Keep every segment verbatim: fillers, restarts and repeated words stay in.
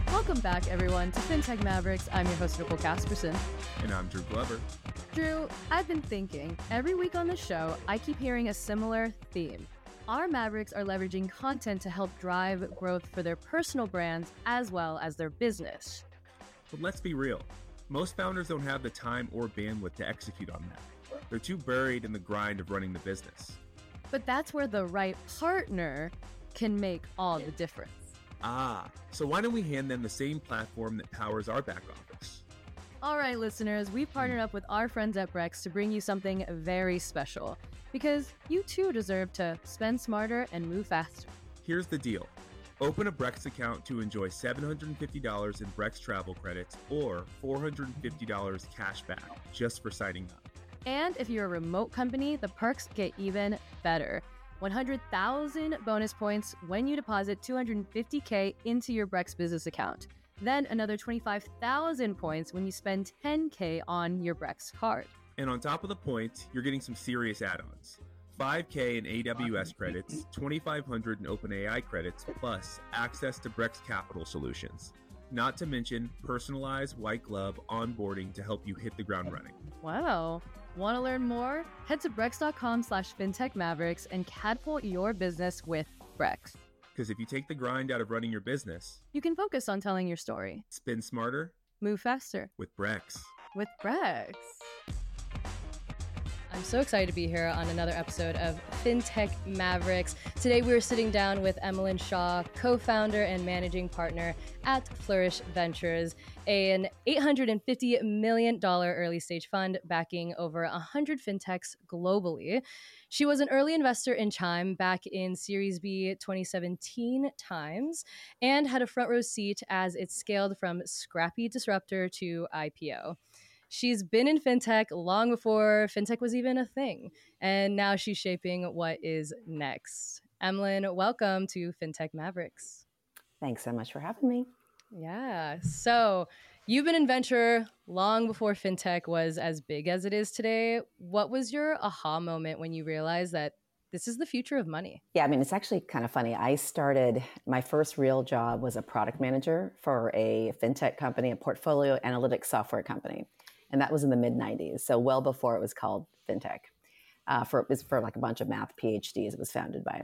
Welcome back, everyone, to FinTech Mavericks. I'm your host, Nicole Casperson. And I'm Drew Glover. Drew, I've been thinking, every week on the show, I keep hearing a similar theme. Our Mavericks are leveraging content to help drive growth for their personal brands as well as their business. But let's be real. Most founders don't have the time or bandwidth to execute on that. They're too buried in the grind of running the business. But that's where the right partner can make all the difference. Ah, so why don't we hand them the same platform that powers our back office? All right, listeners, we've partnered up with our friends at Brex to bring you something very special, because you too deserve to spend smarter and move faster. Here's the deal. Open a Brex account to enjoy seven hundred fifty dollars in Brex travel credits or four hundred fifty dollars cash back just for signing up. And if you're a remote company, the perks get even better. one hundred thousand bonus points when you deposit two hundred fifty thousand into your Brex business account. Then another twenty-five thousand points when you spend ten thousand on your Brex card. And on top of the points, you're getting some serious add-ons. five thousand in A W S credits, twenty-five hundred in OpenAI credits, plus access to Brex Capital solutions. Not to mention personalized white glove onboarding to help you hit the ground running. Wow. Want to learn more? Head to brex.com slash fintech mavericks and catapult your business with Brex. Because if you take the grind out of running your business, you can focus on telling your story. Spin smarter. Move faster. With Brex. With Brex. I'm so excited to be here on another episode of FinTech Mavericks. Today we're sitting down with Emlyn Shaw, co-founder and managing partner at Flourish Ventures, an eight hundred fifty million dollars early stage fund backing over one hundred fintechs globally. She was an early investor in Chime back in Series B twenty seventeen times and had a front row seat as it scaled from scrappy disruptor to I P O. She's been in fintech long before fintech was even a thing, and now she's shaping what is next. Emlyn, welcome to FinTech Mavericks. Thanks so much for having me. Yeah, so you've been in venture long before fintech was as big as it is today. What was your aha moment when you realized that this is the future of money? Yeah, I mean, it's actually kind of funny. I started, my first real job was a product manager for a fintech company, a portfolio analytics software company. And that was in the mid nineties, so well before it was called fintech. Uh, for it was for like a bunch of math PhDs it was founded by.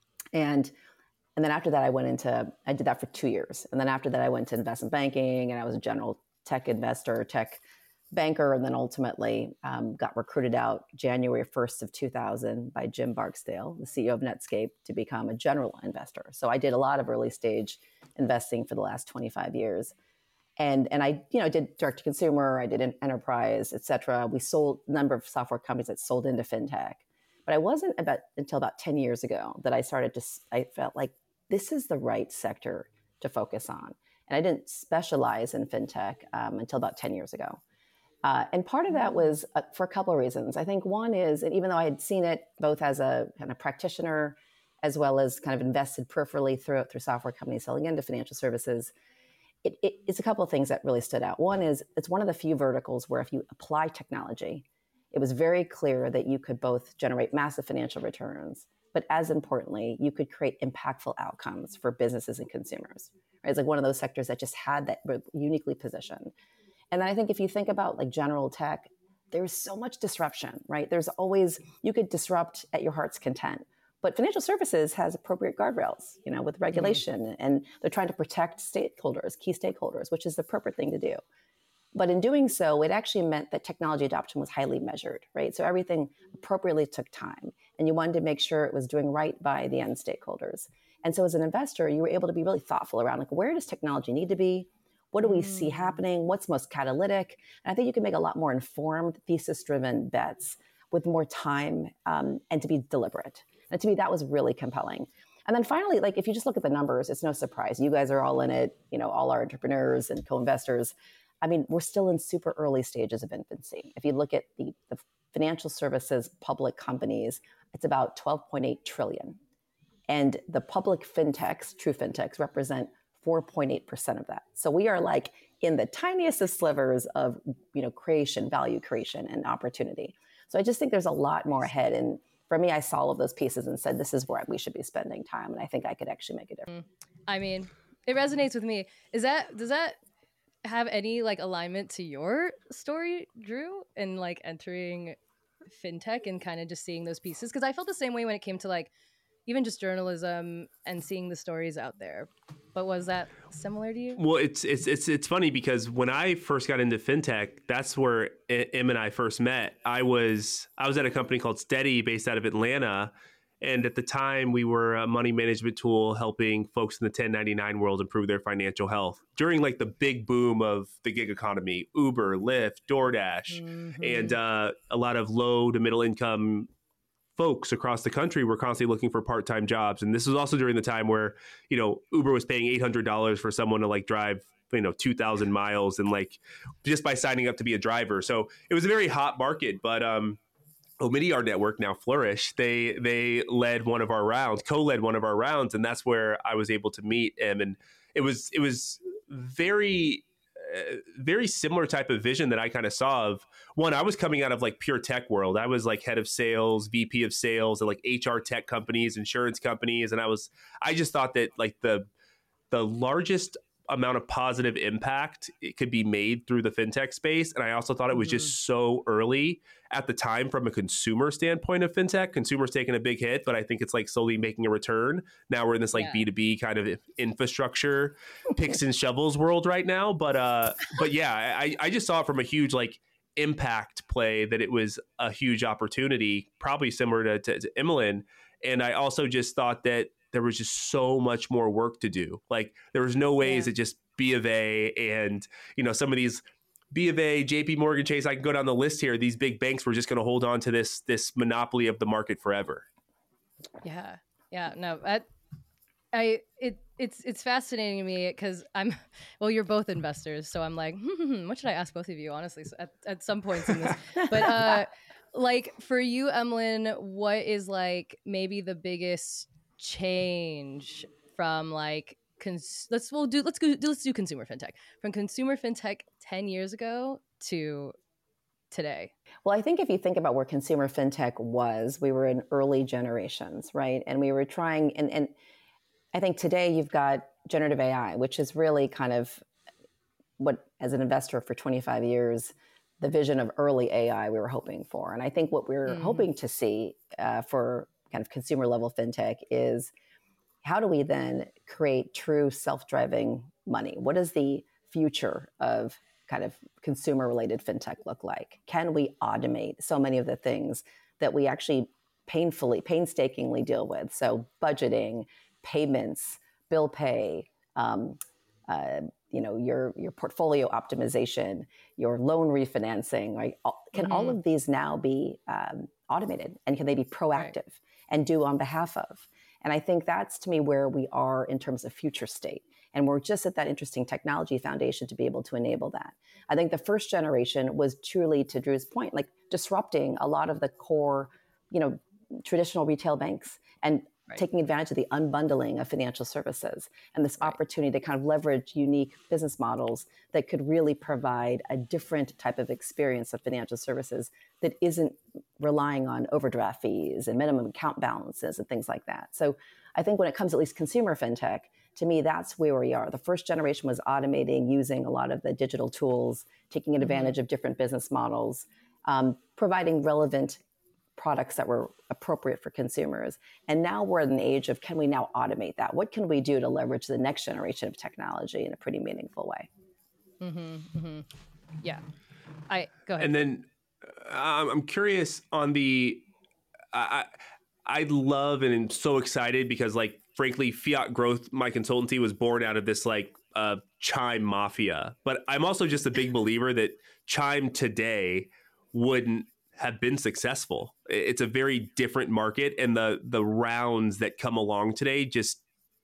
And and then after that, I went into, I did that for two years. And then after that, I went to investment banking, and I was a general tech investor, tech banker, and then ultimately um, got recruited out January first of two thousand by Jim Barksdale, the C E O of Netscape, to become a general investor. So I did a lot of early stage investing for the last twenty-five years. And and I, you know, did direct to consumer, I did an enterprise, et cetera. We sold a number of software companies that sold into fintech. But I wasn't about until about ten years ago that I started to, I felt like this is the right sector to focus on. And I didn't specialize in fintech um, until about ten years ago. Uh, and part of that was uh, for a couple of reasons. I think one is, and even though I had seen it both as a kind of practitioner, as well as kind of invested peripherally through through software companies selling into financial services, It, it, it's a couple of things that really stood out. One is it's one of the few verticals where if you apply technology, it was very clear that you could both generate massive financial returns, but as importantly, you could create impactful outcomes for businesses and consumers. Right? It's like one of those sectors that just had that uniquely positioned. And then I think if you think about like general tech, there's so much disruption, right? There's always, you could disrupt at your heart's content. But financial services has appropriate guardrails, you know, with regulation, mm-hmm. and they're trying to protect stakeholders, key stakeholders, which is the appropriate thing to do. But in doing so, it actually meant that technology adoption was highly measured, right? So everything appropriately took time, and you wanted to make sure it was doing right by the end stakeholders. And so as an investor, you were able to be really thoughtful around like, where does technology need to be? What do we mm-hmm. see happening? What's most catalytic? And I think you can make a lot more informed, thesis-driven bets with more time um, and to be deliberate. And to me, that was really compelling. And then finally, like if you just look at the numbers, it's no surprise. You guys are all in it, you know, all our entrepreneurs and co-investors. I mean, we're still in super early stages of infancy. If you look at the, the financial services public companies, it's about twelve point eight trillion. And the public fintechs, true fintechs, represent four point eight percent of that. So we are like in the tiniest of slivers of, you know, creation, value creation and opportunity. So I just think there's a lot more ahead. And for me, I saw all of those pieces and said, this is where we should be spending time. And I think I could actually make a difference. I mean, it resonates with me. Is that does that have any like alignment to your story, Drew, and like entering fintech and kind of just seeing those pieces? Because I felt the same way when it came to like even just journalism and seeing the stories out there. But was that similar to you? Well, it's it's it's it's funny because when I first got into fintech, that's where Em and I first met. I was I was at a company called Steady based out of Atlanta. And at the time, we were a money management tool helping folks in the ten ninety-nine world improve their financial health during like the big boom of the gig economy, Uber, Lyft, DoorDash, mm-hmm. and uh, a lot of low to middle income folks across the country were constantly looking for part-time jobs. And this was also during the time where, you know, Uber was paying eight hundred dollars for someone to like drive, you know, two thousand miles and like just by signing up to be a driver. So it was a very hot market, but, um, Omidyar Network, now Flourish, they they led one of our rounds, co-led one of our rounds, and that's where I was able to meet him. And it was it was very uh, very similar type of vision that I kind of saw of one. I was coming out of like pure tech world. I was like head of sales, V P of sales at like H R tech companies, insurance companies, and I was I just thought that like the the largest amount of positive impact it could be made through the fintech space. And I also thought it was mm-hmm. just so early at the time from a consumer standpoint of fintech. Consumers taking a big hit, but I think it's like slowly making a return. Now we're in this like yeah. B two B kind of infrastructure picks and shovels world right now. But uh, but yeah, I, I just saw it from a huge like impact play that it was a huge opportunity, probably similar to, to, to Emlyn. And I also just thought that there was just so much more work to do. Like there was no ways yeah. that just B of A and, you know, some of these B of A, J P Morgan Chase, I can go down the list here. These big banks were just going to hold on to this, this monopoly of the market forever. Yeah. Yeah. No, I, I, it, it's, it's fascinating to me because I'm, well, you're both investors. So I'm like, hmm, what should I ask both of you, honestly, so at, at some points in this, but, uh, like for you, Emlyn, what is like maybe the biggest change from like cons- let's we'll do let's go let's do consumer fintech from consumer fintech ten years ago to today? Well, I think if you think about where consumer fintech was, we were in early generations, right? And we were trying, and and I think today you've got generative A I, which is really kind of what, as an investor for twenty-five years, the vision of early A I we were hoping for. And I think what we're mm. hoping to see uh, for kind of consumer level fintech is how do we then create true self-driving money? What does the future of kind of consumer related fintech look like? Can we automate so many of the things that we actually painfully, painstakingly deal with? So budgeting, payments, bill pay, um, uh, you know, your your portfolio optimization, your loan refinancing, right? Can mm-hmm. all of these now be um, automated, and can they be proactive right. and do on behalf of? And I think that's, to me, where we are in terms of future state. And we're just at that interesting technology foundation to be able to enable that. I think the first generation was truly, to Drew's point, like disrupting a lot of the core, you know, traditional retail banks and right. taking advantage of the unbundling of financial services and this right. opportunity to kind of leverage unique business models that could really provide a different type of experience of financial services that isn't relying on overdraft fees and minimum account balances and things like that. So I think when it comes at least consumer fintech, to me, that's where we are. The first generation was automating, using a lot of the digital tools, taking advantage mm-hmm. of different business models, um, providing relevant products that were appropriate for consumers. And now we're in an age of, can we now automate that? What can we do to leverage the next generation of technology in a pretty meaningful way? Mm-hmm, mm-hmm. Yeah. I go ahead. And then uh, I'm curious on the, I, I love and am so excited because, like, frankly, Fiat Growth, my consultancy, was born out of this like uh, Chime mafia. But I'm also just a big believer that Chime today wouldn't have been successful. It's a very different market, and the the rounds that come along today just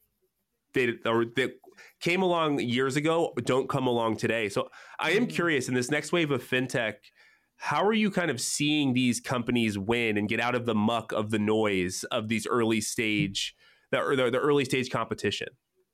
they or that came along years ago don't come along today. So I am curious, in this next wave of fintech, how are you kind of seeing these companies win and get out of the muck of the noise of these early stage, the the, the early stage competition?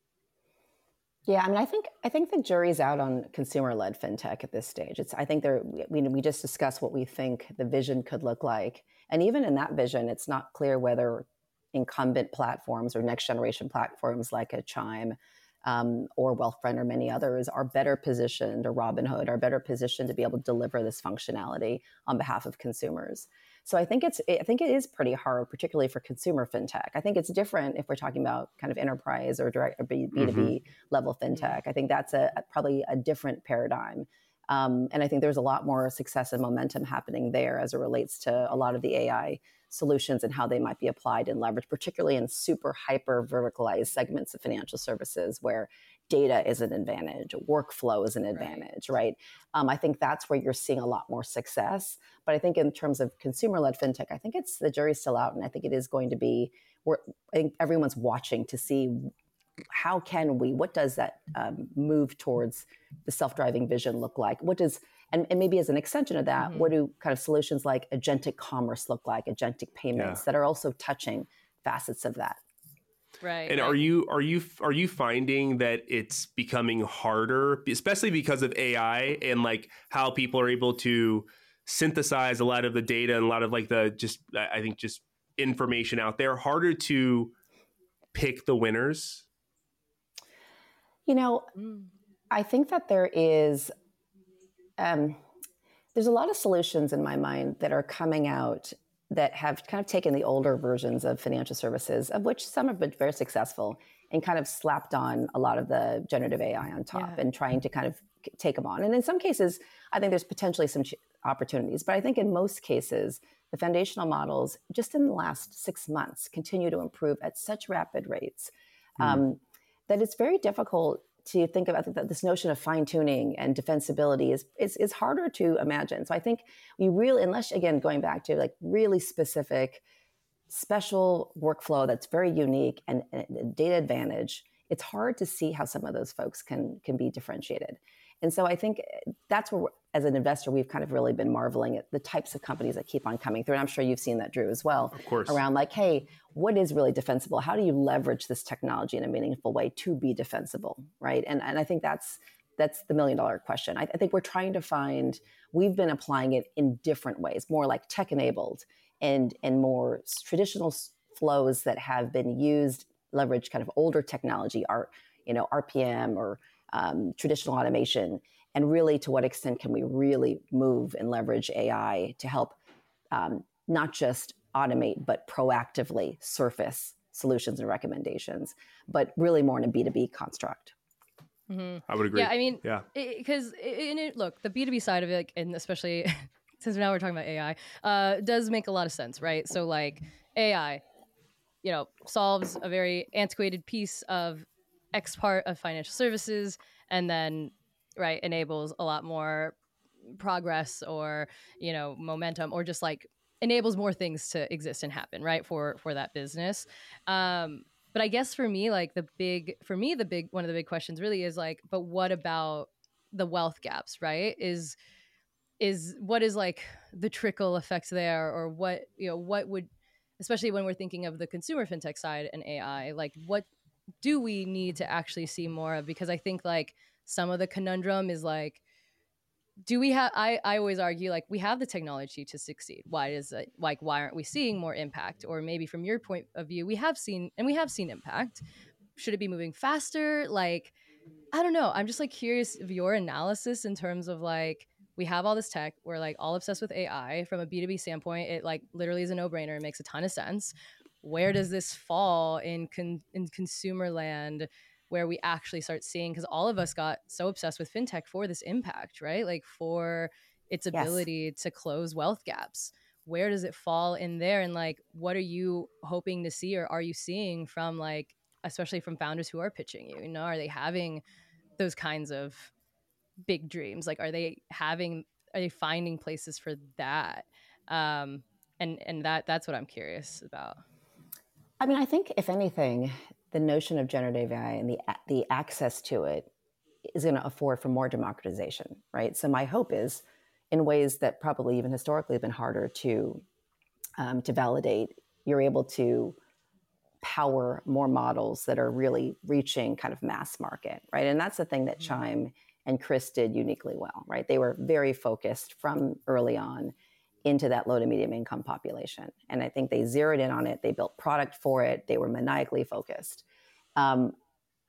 Yeah, I mean, I think I think the jury's out on consumer-led fintech at this stage. It's I think there we we just discussed what we think the vision could look like, and even in that vision, it's not clear whether incumbent platforms or next generation platforms like a Chime um, or Wealthfront or many others are better positioned, or Robinhood are better positioned to be able to deliver this functionality on behalf of consumers. So I think it's I think it is pretty hard, particularly for consumer fintech. I think it's different if we're talking about kind of enterprise or direct or B two B mm-hmm. level fintech. I think that's a, a probably a different paradigm. Um, and I think there's a lot more success and momentum happening there as it relates to a lot of the A I solutions and how they might be applied and leveraged, particularly in super hyper verticalized segments of financial services where data is an advantage, workflow is an advantage, right? right? Um, I think that's where you're seeing a lot more success. But I think in terms of consumer-led fintech, I think it's the jury's still out, and I think it is going to be. We're, I think everyone's watching to see how can we, what does that um, move towards the self-driving vision look like? What does, and, and maybe as an extension of that, mm-hmm. what do kind of solutions like agentic commerce look like, agentic payments yeah. that are also touching facets of that? Right. And right. are you are you are you finding that it's becoming harder, especially because of A I and like how people are able to synthesize a lot of the data and a lot of like the just I think just information out there, harder to pick the winners? You know, I think that there is um, there's a lot of solutions in my mind that are coming out that have kind of taken the older versions of financial services, of which some have been very successful, and kind of slapped on a lot of the generative A I on top yeah. and trying to kind of take them on. And in some cases, I think there's potentially some opportunities. But I think in most cases, the foundational models, just in the last six months, continue to improve at such rapid rates mm. um, that it's very difficult to think about this notion of fine tuning and defensibility is, is is harder to imagine. So I think we really, unless again going back to like really specific, special workflow that's very unique and, and data advantage, it's hard to see how some of those folks can can be differentiated. And so I think that's where, as an investor, we've kind of really been marveling at the types of companies that keep on coming through. And I'm sure you've seen that, Drew, as well. Of course. Around like, hey, what is really defensible? How do you leverage this technology in a meaningful way to be defensible, right? And and I think that's that's the million dollar question. I, I think we're trying to find, we've been applying it in different ways, more like tech enabled and, and more traditional flows that have been used, leverage kind of older technology, our, you know, R P M or Um, traditional automation, and really to what extent can we really move and leverage A I to help um, not just automate, but proactively surface solutions and recommendations, but really more in a B two B construct. Mm-hmm. I would agree. Yeah, I mean, yeah, because in it, look, the B two B side of it, and especially since now we're talking about A I, uh, does make a lot of sense, right? So like A I, you know, solves a very antiquated piece of X part of financial services, and then right enables a lot more progress or you know momentum, or just like enables more things to exist and happen right for for that business. Um, but I guess for me, like the big for me the big one of the big questions really is like, but what about the wealth gaps? Right? Is is what is like the trickle effects there, or what you know what would, especially when we're thinking of the consumer fintech side and A I, like what do we need to actually see more of? Because I think like some of the conundrum is like, do we have, I, I always argue like we have the technology to succeed. Why is it like, why aren't we seeing more impact? Or maybe from your point of view, we have seen, and we have seen impact. Should it be moving faster? Like, I don't know. I'm just like curious of your analysis in terms of like, we have all this tech. We're like all obsessed with A I from a B two B standpoint. It like literally is a no brainer. It makes a ton of sense. Where does this fall in con- in consumer land where we actually start seeing, because all of us got so obsessed with fintech for this impact, right? Like for its ability yes. to close wealth gaps. Where does it fall in there? And like, what are you hoping to see, or are you seeing from like, especially from founders who are pitching you, you know, are they having those kinds of big dreams? Like, are they having, are they finding places for that? Um, and, and that, that's what I'm curious about. I mean, I think if anything, the notion of generative A I and the the access to it is going to afford for more democratization, right? So my hope is, in ways that probably even historically have been harder to um, to validate, you're able to power more models that are really reaching kind of mass market, right? And that's the thing that Chime and Chris did uniquely well, right? They were very focused from early on into that low to medium income population. And I think they zeroed in on it. They built product for it. They were maniacally focused. Um,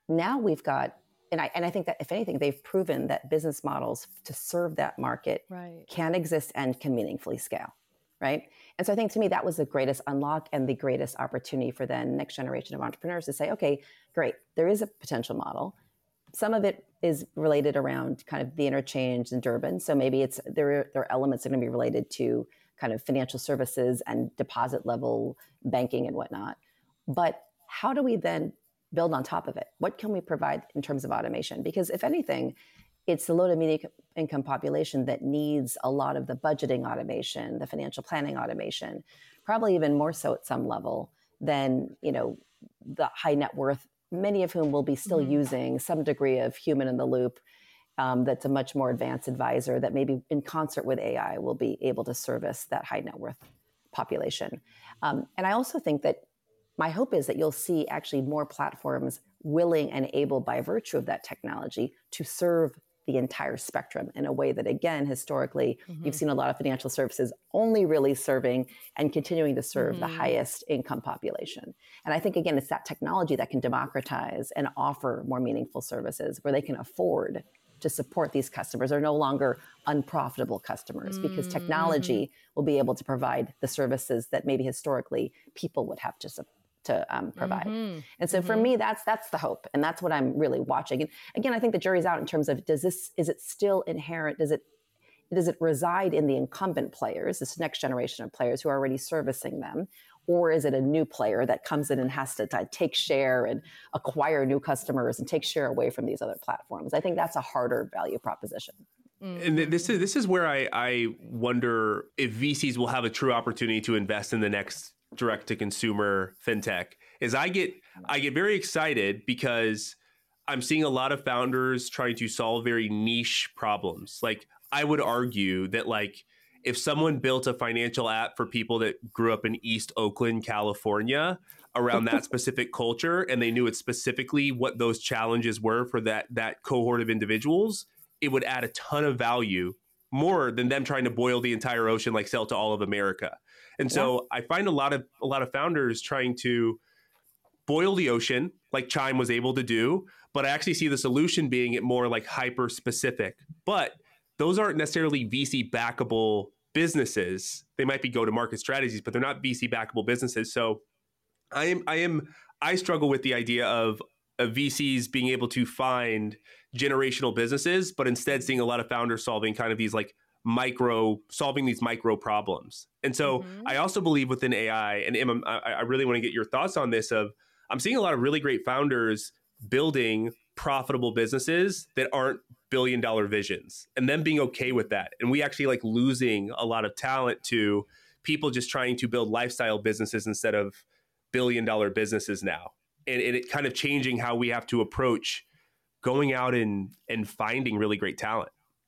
now we've got, and I, and I think that if anything, they've proven that business models to serve that market right. can exist and can meaningfully scale, right? And so I think to me, that was the greatest unlock and the greatest opportunity for the next generation of entrepreneurs to say, okay, great, there is a potential model. Some of it is related around kind of the interchange in Durbin. So maybe it's there are, there are elements that are going to be related to kind of financial services and deposit level banking and whatnot. But how do we then build on top of it? What can we provide in terms of automation? Because if anything, it's the low to medium income population that needs a lot of the budgeting automation, the financial planning automation, probably even more so at some level than, you know, the high net worth, many of whom will be still mm-hmm. using some degree of human in the loop. Um, that's a much more advanced advisor that maybe in concert with A I will be able to service that high net worth population. Um, and I also think that my hope is that you'll see actually more platforms willing and able by virtue of that technology to serve the entire spectrum in a way that, again, historically, mm-hmm. you've seen a lot of financial services only really serving and continuing to serve mm-hmm. the highest income population. And I think, again, it's that technology that can democratize and offer more meaningful services where they can afford to support these customers. Are no longer unprofitable customers mm-hmm. because technology will be able to provide the services that maybe historically people would have to support. to um, provide. Mm-hmm. And so mm-hmm. for me, that's that's the hope. And that's what I'm really watching. And again, I think the jury's out in terms of, does this, is it still inherent? Does it, does it reside in the incumbent players, this next generation of players who are already servicing them? Or is it a new player that comes in and has to, to take share and acquire new customers and take share away from these other platforms? I think that's a harder value proposition. And this is this is where I, I wonder if V Cs will have a true opportunity to invest in the next direct-to-consumer fintech. Is I get I get very excited because I'm seeing a lot of founders trying to solve very niche problems. Like, I would argue that, like, if someone built a financial app for people that grew up in East Oakland, California, around that specific culture, and they knew it specifically what those challenges were for that that cohort of individuals, it would add a ton of value, more than them trying to boil the entire ocean, like sell to all of America. And so yeah. I find a lot of a lot of founders trying to boil the ocean, like Chime was able to do, but I actually see the solution being it more like hyper specific. But those aren't necessarily V C backable businesses. They might be go-to-market strategies, but they're not V C backable businesses. So I am I am I struggle with the idea of, of V Cs being able to find generational businesses, but instead seeing a lot of founders solving kind of these like micro, solving these micro problems. And so mm-hmm. I also believe within A I, and Em, I, I really want to get your thoughts on this, of I'm seeing a lot of really great founders building profitable businesses that aren't billion dollar visions, and them being okay with that. And we actually like losing a lot of talent to people just trying to build lifestyle businesses instead of billion dollar businesses now. And, and it kind of changing how we have to approach going out and, and finding really great talent.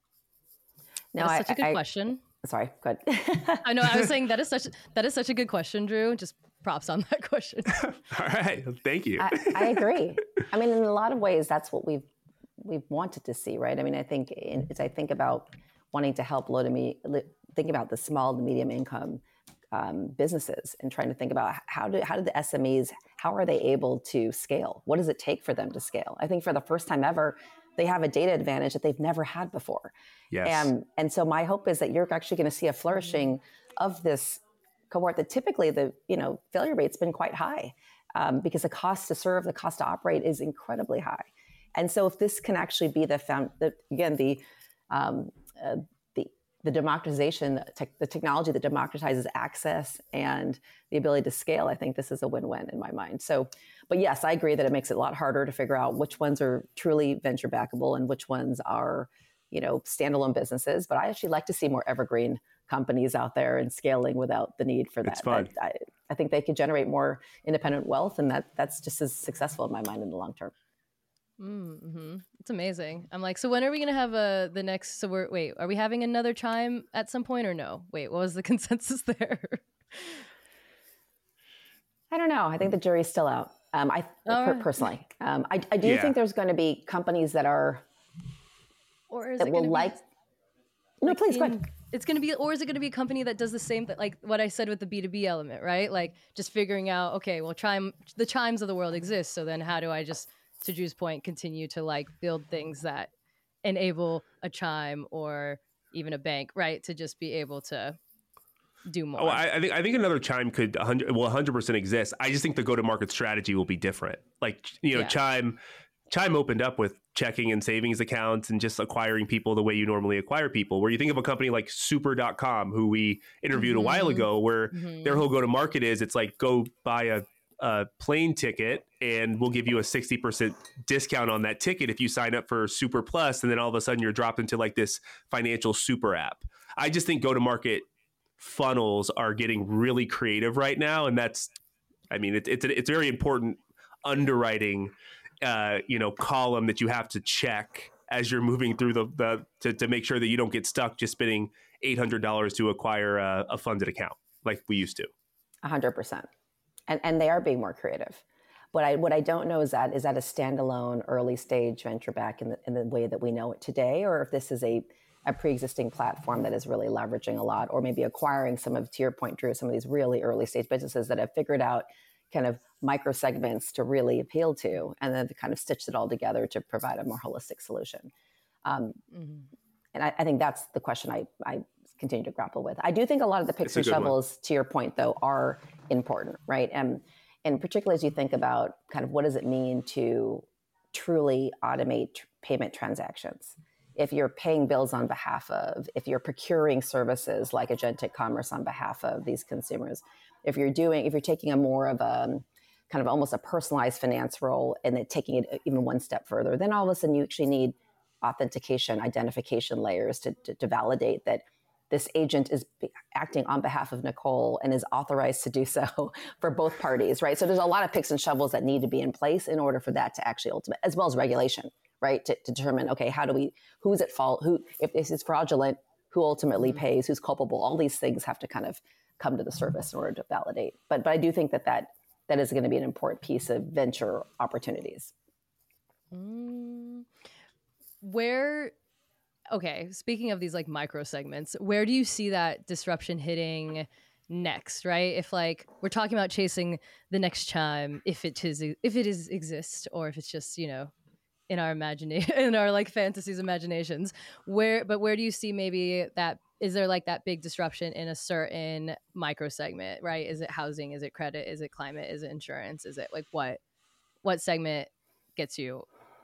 No, That's I, such a good I, question. Sorry, good. I know. I was saying that is such that is such a good question, Drew. Just props on that question. All right, thank you. I, I agree. I mean, in a lot of ways, that's what we've we've wanted to see, right? I mean, I think in, as I think about wanting to help low to me, think about the small to medium income um, businesses, and trying to think about how do how do the S M Es, how are they able to scale? What does it take for them to scale? I think for the first time ever, they have a data advantage that they've never had before. Yes. And, and so my hope is that you're actually going to see a flourishing of this cohort that typically the, you know, failure rate's been quite high um, because the cost to serve, the cost to operate is incredibly high. And so if this can actually be the, found, the again, the, um, uh, the, the democratization, the, te- the technology that democratizes access and the ability to scale, I think this is a win-win in my mind. So, but yes, I agree that it makes it a lot harder to figure out which ones are truly venture backable and which ones are, you know, standalone businesses. But I actually like to see more evergreen companies out there and scaling without the need for that. It's fun. I, I think they could generate more independent wealth, and that that's just as successful in my mind in the long term. Mm-hmm. It's amazing. I'm like, so when are we going to have a, the next, so we're, wait, are we having another Chime at some point or no? Wait, what was the consensus there? I don't know. I think the jury's still out. Um, I per- right. personally, um, I, I do yeah. think there's going to be companies that are, or is that it will be, like, no, like please in, go ahead. It's going to be, or is it going to be a company that does the same thing, like what I said with the B two B element, right? Like just figuring out, okay, well, Chime, the Chimes of the world exist. So then how do I just to Drew's point, continue to like build things that enable a Chime or even a bank, right, to just be able to do more. Oh, I, I think I think another Chime could one hundred, well, one hundred percent exist. I just think the go-to-market strategy will be different. Like, you know, Yeah. Chime Chime opened up with checking and savings accounts and just acquiring people the way you normally acquire people. Where you think of a company like super dot com, who we interviewed Mhm. a while ago, where Mhm. their whole go-to-market is it's like, go buy a, a plane ticket and we'll give you a sixty percent discount on that ticket if you sign up for Super Plus. And then all of a sudden you're dropped into like this financial super app. I just think go-to-market funnels are getting really creative right now. And that's, I mean, it, it's, it's very important underwriting uh, you know, column that you have to check as you're moving through the, the to, to make sure that you don't get stuck just spending eight hundred dollars to acquire a, a funded account like we used to. A hundred percent. And, and they are being more creative. What I, what I don't know is that, is that a standalone early stage venture back in the, in the way that we know it today, or if this is a, a pre-existing platform that is really leveraging a lot, or maybe acquiring some of, to your point, Drew, some of these really early stage businesses that have figured out kind of micro segments to really appeal to, and then to kind of stitch it all together to provide a more holistic solution. Um, mm-hmm. And I, I think that's the question I, I continue to grapple with. I do think a lot of the picks and shovels, one. to your point, though, are important, right? And, and particularly as you think about kind of what does it mean to truly automate tr- payment transactions. If you're paying bills on behalf of, if you're procuring services like agentic commerce on behalf of these consumers, if you're doing, if you're taking a more of a kind of almost a personalized finance role and then taking it even one step further, then all of a sudden you actually need authentication, identification layers to, to, to validate that this agent is acting on behalf of Nicole and is authorized to do so for both parties, right? So there's a lot of picks and shovels that need to be in place in order for that to actually ultimate, as well as regulation, right? To, to determine, okay, how do we, who's at fault? Who, if this is fraudulent, who ultimately mm-hmm. pays, who's culpable? All these things have to kind of come to the surface in order to validate. But but I do think that that, that is going to be an important piece of venture opportunities. Mm, where, okay, speaking of these like micro segments, where do you see that disruption hitting next, right? If like we're talking about chasing the next Chime, if it is if it is exist, or if it's just, you know, in our imagination, in our like fantasies, imaginations, where, but where do you see maybe that, is there like that big disruption in a certain micro segment, right? Is it housing? Is it credit? Is it climate? Is it insurance? Is it like what, what segment gets you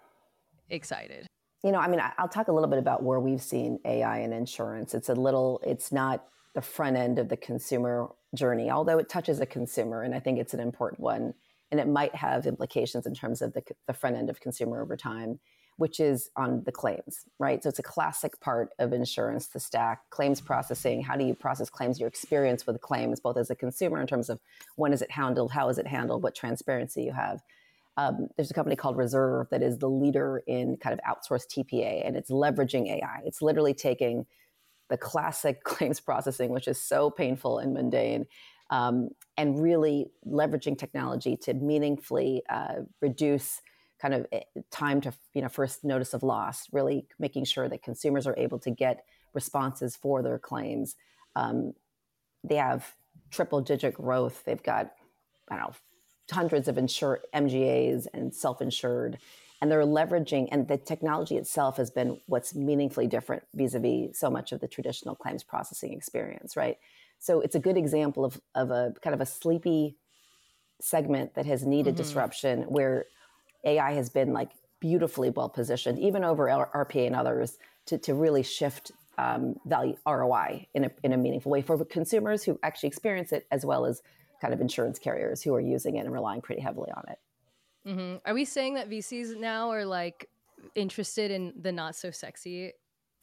excited? You know, I mean, I'll talk a little bit about where we've seen A I in insurance. It's a little, it's not the front end of the consumer journey, although it touches a consumer, and I think it's an important one. And it might have implications in terms of the, the front end of consumer over time, which is on the claims, right? So it's a classic part of insurance, the stack, claims processing. How do you process claims? Your experience with claims, both as a consumer in terms of when is it handled, how is it handled, what transparency you have. Um, there's a company called Reserve that is the leader in kind of outsourced T P A, and it's leveraging A I. It's literally taking the classic claims processing, which is so painful and mundane, um, and really leveraging technology to meaningfully uh, reduce kind of time to, you know, first notice of loss, really making sure that consumers are able to get responses for their claims. Um, they have triple digit growth. They've got, I don't know, hundreds of insured M G As and self-insured, and they're leveraging, and the technology itself has been what's meaningfully different vis-a-vis so much of the traditional claims processing experience, right? So it's a good example of, of a kind of a sleepy segment that has needed mm-hmm. disruption, where A I has been like beautifully well positioned, even over R P A and others, to, to really shift um, value R O I in a, in a meaningful way for consumers who actually experience it, as well as kind of insurance carriers who are using it and relying pretty heavily on it. Mm-hmm. Are we saying that V Cs now are like interested in the not so sexy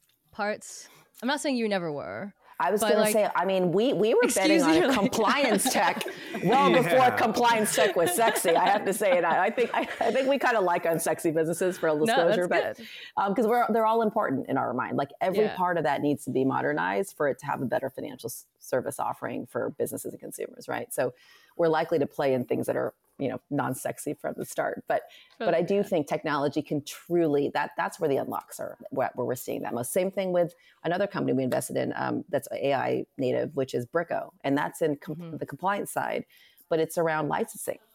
parts? I'm not saying you never were. I was going like, to say, I mean, we, we were betting on a like, compliance tech well yeah. before compliance tech was sexy. I have to say it. I, I think I, I think we kind of like unsexy businesses, for a disclosure, no, but because um, we're they're all important in our mind. Like every yeah. part of that needs to be modernized for it to have a better financial s- service offering for businesses and consumers, right? So we're likely to play in things that are, you know, non-sexy from the start. But oh, but I do yeah. think technology can truly, that that's where the unlocks are, where, where we're seeing that most. Same thing with another company we invested in um, that's A I native, which is Brico. And that's in com- mm-hmm. the compliance side, but it's around licensing,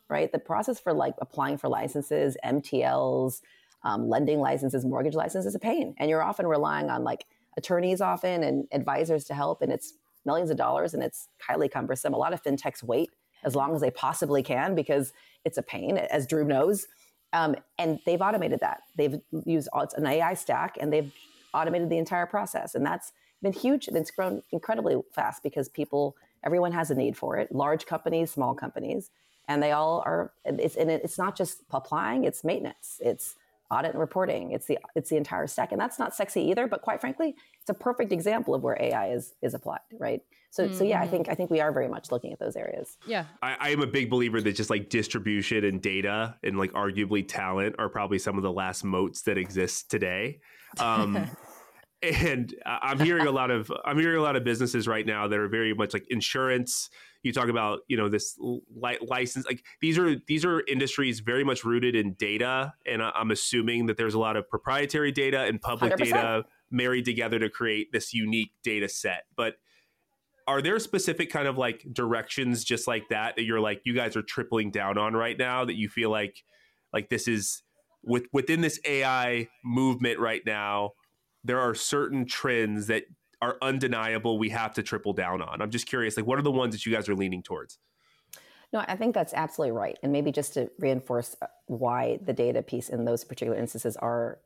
right? The process for like applying for licenses, M T Ls, um, lending licenses, mortgage licenses is a pain. And you're often relying on like attorneys often and advisors to help. And it's millions of dollars and it's highly cumbersome. A lot of fintechs wait as long as they possibly can because it's a pain, as Drew knows. Um, and they've automated that. They've used it's an A I stack and they've automated the entire process. And that's been huge. And it's grown incredibly fast because people, everyone has a need for it. Large companies, small companies, and they all are, it's, and it's not just applying, it's maintenance. It's audit and reporting. It's the, it's the entire stack. And that's not sexy either, but quite frankly, it's a perfect example of where A I is, is applied. Right. So, mm-hmm. so yeah, I think, I think we are very much looking at those areas. Yeah. I, I am a big believer that just like distribution and data and like arguably talent are probably some of the last moats that exist today. Um, And I'm hearing a lot of I'm hearing a lot of businesses right now that are very much like insurance. You talk about, you know, this li- license, like these are these are industries very much rooted in data. And I'm assuming that there's a lot of proprietary data and public one hundred percent data married together to create this unique data set. But are there specific kind of like directions just like that, that you're like, you guys are tripling down on right now, that you feel like, like this is with, within this A I movement right now, there are certain trends that are undeniable we have to triple down on? I'm just curious, like what are the ones that you guys are leaning towards? No, I think that's absolutely right. And maybe just to reinforce why the data piece in those particular instances are,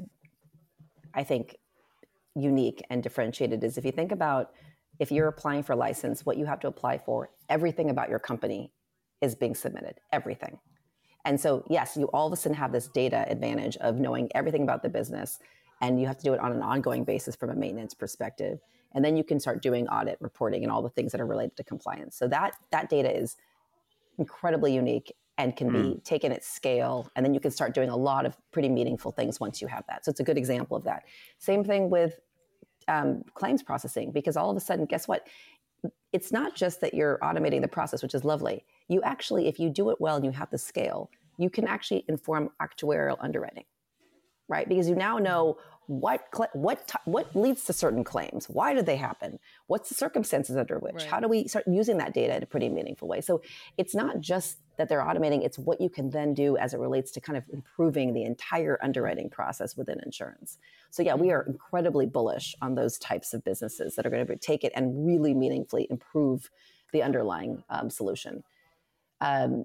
I think, unique and differentiated is if you think about if you're applying for a license, what you have to apply for, everything about your company is being submitted, everything. And so, yes, you all of a sudden have this data advantage of knowing everything about the business, and you have to do it on an ongoing basis from a maintenance perspective. And then you can start doing audit reporting and all the things that are related to compliance. So that that data is incredibly unique and can mm. be taken at scale. And then you can start doing a lot of pretty meaningful things once you have that. So it's a good example of that. Same thing with um, claims processing, because all of a sudden, guess what? It's not just that you're automating the process, which is lovely. You actually, if you do it well and you have the scale, you can actually inform actuarial underwriting, right? Because you now know what what what leads to certain claims. Why did they happen? What's the circumstances under which? Right. How do we start using that data in a pretty meaningful way? So it's not just that they're automating, it's what you can then do as it relates to kind of improving the entire underwriting process within insurance. So yeah, we are incredibly bullish on those types of businesses that are going to take it and really meaningfully improve the underlying um, solution. Um,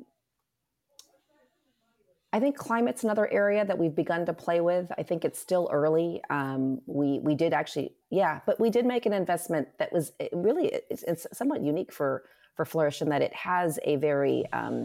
I think climate's another area that we've begun to play with. I think it's still early. Um, we we did actually, yeah, but we did make an investment that was it really, it's, it's somewhat unique for, for Flourish in that it has a very um,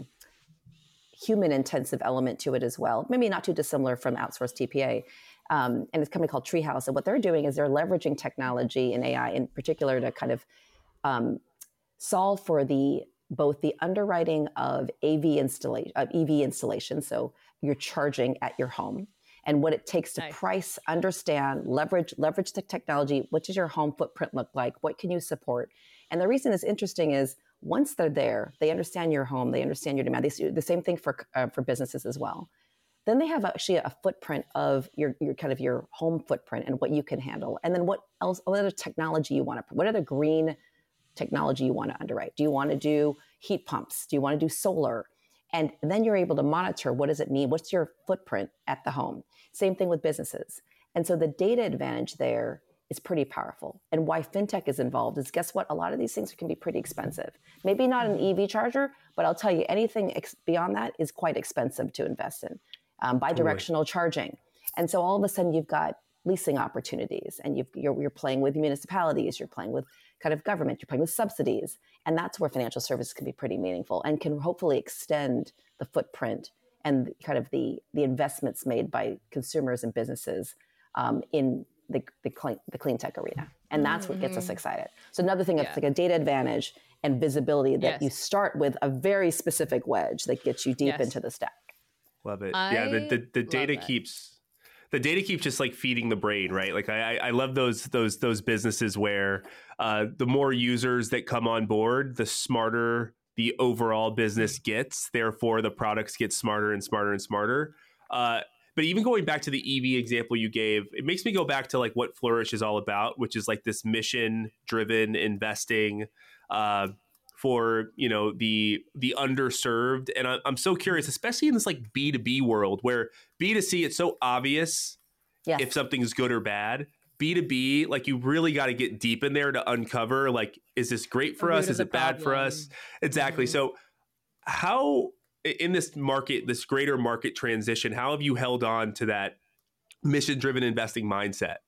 human-intensive element to it as well. Maybe not too dissimilar from outsourced T P A. Um, and it's a company called Treehouse. And what they're doing is they're leveraging technology and A I in particular to kind of um, solve for the both the underwriting of A V installation, of E V installation, so you're charging at your home, and what it takes to nice. price, understand, leverage, leverage the technology. What does your home footprint look like? What can you support? And the reason it's interesting is once they're there, they understand your home, they understand your demand. They do the same thing for uh, for businesses as well. Then they have actually a footprint of your your kind of your home footprint and what you can handle, and then what else, what other technology you want to, what other green technology you want to underwrite. Do you want to do heat pumps? Do you want to do solar? And then you're able to monitor, what does it mean? What's your footprint at the home? Same thing with businesses. And so the data advantage there is pretty powerful. And why fintech is involved is, guess what? A lot of these things can be pretty expensive. Maybe not an E V charger, but I'll tell you, anything ex- beyond that is quite expensive to invest in. Um, bidirectional charging. And so all of a sudden you've got leasing opportunities, and you've, you're, you're playing with municipalities, you're playing with kind of government, you're playing with subsidies. And that's where financial services can be pretty meaningful and can hopefully extend the footprint and kind of the, the investments made by consumers and businesses um, in the, the, clean, the clean tech arena. And that's mm-hmm. what gets us excited. So another thing, yeah. it's like a data advantage and visibility that yes. you start with a very specific wedge that gets you deep yes. into the stack. Love it. I yeah, the, the, the data that. keeps... The data keeps just like feeding the brain, right? Like I, I love those those those businesses where uh, the more users that come on board, the smarter the overall business gets. Therefore, the products get smarter and smarter and smarter. Uh, but even going back to the E V example you gave, it makes me go back to like what Flourish is all about, which is like this mission-driven investing, uh, for, you know, the the underserved. And I, I'm so curious, especially in this like B two B world where B two C, it's so obvious Yes. if something's good or bad. B two B, like you really got to get deep in there to uncover, like, is this great for The root us? of Is the it bad for problem. us? Exactly. Mhm. So how, in this market, this greater market transition, how have you held on to that mission-driven investing mindset?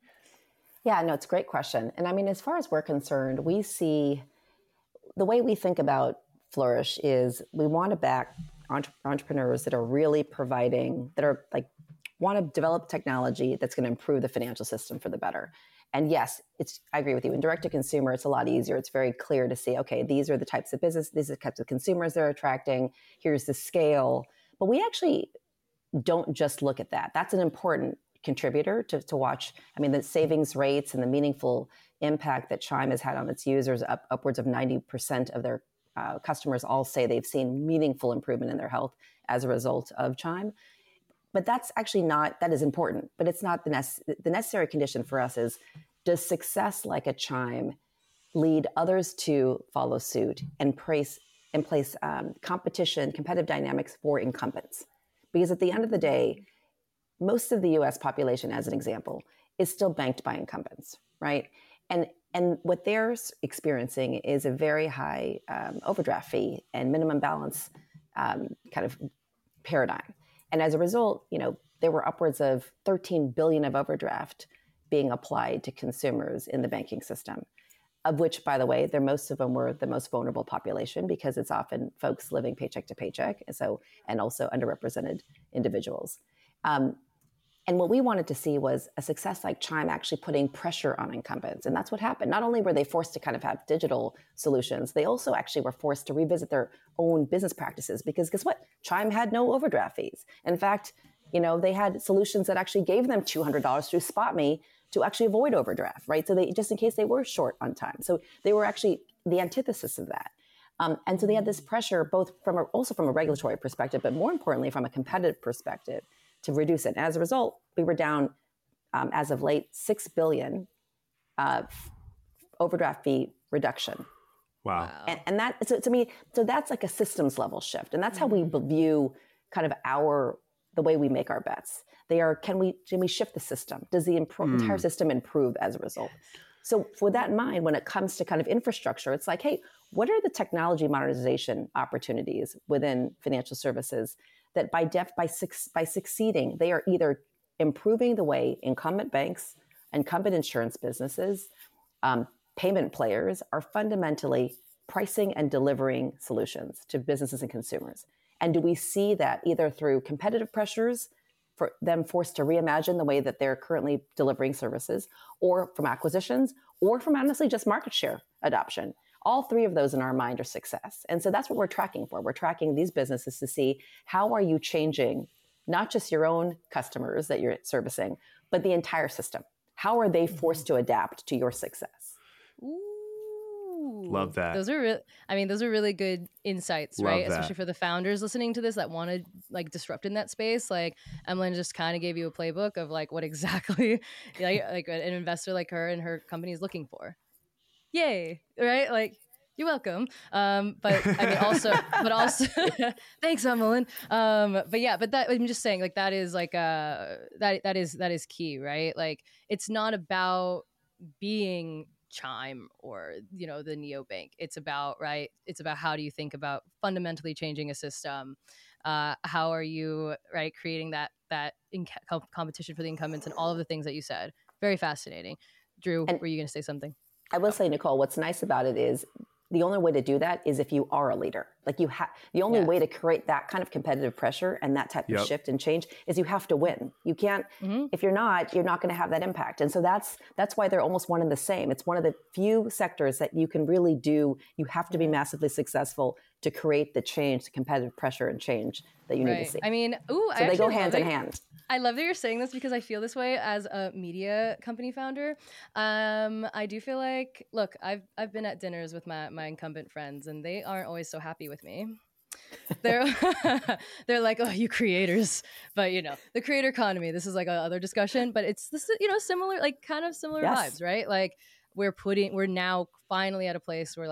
Yeah, no, it's a great question. And I mean, as far as we're concerned, we see the way we think about Flourish is we want to back entre- entrepreneurs that are really providing, that are like, want to develop technology that's going to improve the financial system for the better. And yes, it's, I agree with you. In direct to consumer, it's a lot easier. It's very clear to see, okay, these are the types of business, these are the types of consumers they're attracting. Here's the scale. But we actually don't just look at that. That's an important contributor to, to watch. I mean, the savings rates and the meaningful impact that Chime has had on its users, up, upwards of ninety percent of their uh, customers all say they've seen meaningful improvement in their health as a result of Chime. But that's actually not, that is important, but it's not the, nece- the necessary condition for us is, does success like a Chime lead others to follow suit and place, and place um, competition, competitive dynamics for incumbents? Because at the end of the day, most of the U S population, as an example, is still banked by incumbents, right? And and what they're experiencing is a very high um, overdraft fee and minimum balance um, kind of paradigm. And as a result, you know, there were upwards of thirteen billion of overdraft being applied to consumers in the banking system, of which, by the way, they're, most of them were the most vulnerable population because it's often folks living paycheck to paycheck, and so and also underrepresented individuals. Um, and what we wanted to see was a success like Chime actually putting pressure on incumbents, and that's what happened. Not only were they forced to kind of have digital solutions, they also actually were forced to revisit their own business practices because guess what? Chime had no overdraft fees. In fact, you know, they had solutions that actually gave them two hundred dollars through SpotMe to actually avoid overdraft, right? So they, just in case they were short on time. So they were actually the antithesis of that. Um, and so they had this pressure, both from a, also from a regulatory perspective, but more importantly, from a competitive perspective, to reduce it. And as a result, we were down, um, as of late, six billion uh, overdraft fee reduction. Wow. Wow. And, and that, so to me, so that's like a systems level shift. And that's how we view kind of our, the way we make our bets. They are, can we, can we shift the system? Does the impro- Mm. entire system improve as a result? So with that in mind, when it comes to kind of infrastructure, it's like, hey, what are the technology modernization opportunities within financial services that by def, by, six, by succeeding, they are either improving the way incumbent banks, incumbent insurance businesses, um, payment players are fundamentally pricing and delivering solutions to businesses and consumers. And do we see that either through competitive pressures for them forced to reimagine the way that they're currently delivering services, or from acquisitions, or from honestly just market share adoption? All three of those in our mind are success. And so that's what we're tracking for. We're tracking these businesses to see how are you changing not just your own customers that you're servicing, but the entire system. How are they forced to adapt to your success? Ooh, Love that. Those are, re- I mean, those are really good insights, Love right? that. Especially for the founders listening to this that want to like disrupt in that space. Like Emlyn just kind of gave you a playbook of like what exactly like, like an investor like her and her company is looking for. Yay, right? Like you're welcome. Um, but I mean, also, but also, thanks, Emlyn. Um, but yeah, but that I'm just saying, like that is like uh that that is that is key, right? Like it's not about being Chime or you know the neobank. It's about right. It's about how do you think about fundamentally changing a system. Uh, how are you right creating that that in- competition for the incumbents and all of the things that you said. Very fascinating. Drew, And were you going to say something? I will say, Nicole, what's nice about it is the only way to do that is if you are a leader. Like you have, the only Yes. way to create that kind of competitive pressure and that type Yep. of shift and change is you have to win. You can't, Mm-hmm. if you're not, you're not going to have that impact. And so that's, that's why they're almost one and the same. It's one of the few sectors that you can really do. You have to be massively successful to create the change, the competitive pressure and change that you need Right. to see. I mean, ooh, So I they go actually hand love in it. hand. I love that you're saying this because I feel this way as a media company founder. Um, I do feel like, look, I've I've been at dinners with my, my incumbent friends, and they aren't always so happy with me. They're they're like, oh, you creators, but you know, the creator economy. This is like a other discussion, but it's this, you know, similar, like kind of similar Yes. vibes, right? Like we're putting, we're now finally at a place where like